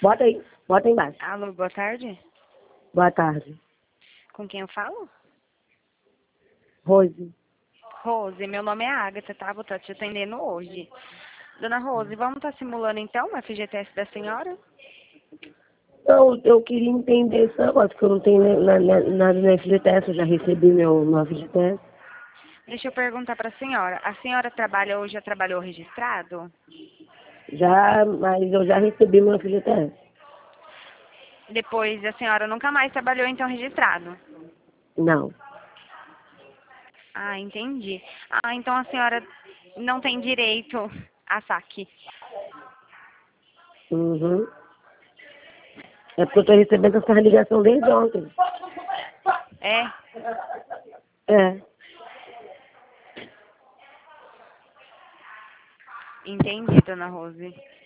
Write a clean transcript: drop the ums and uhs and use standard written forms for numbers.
Bota aí embaixo. Alô, boa tarde. Boa tarde. Com quem eu falo? Rose. Rose, meu nome é Agatha, tá? Vou estar te atendendo hoje. Dona Rose, vamos estar simulando então o FGTS da senhora? Então, eu queria entender esse negócio, que eu não tenho nada no FGTS, eu já recebi meu FGTS. Deixa eu perguntar para a senhora. A senhora trabalha ou já trabalhou registrado? Já, mas eu já recebi meu FGTS. Depois a senhora nunca mais trabalhou então registrado? Não. Ah, entendi. Ah, então a senhora não tem direito a saque. Uhum. É porque eu estou recebendo essa ligação desde ontem. É? É. Entendi, dona Rose.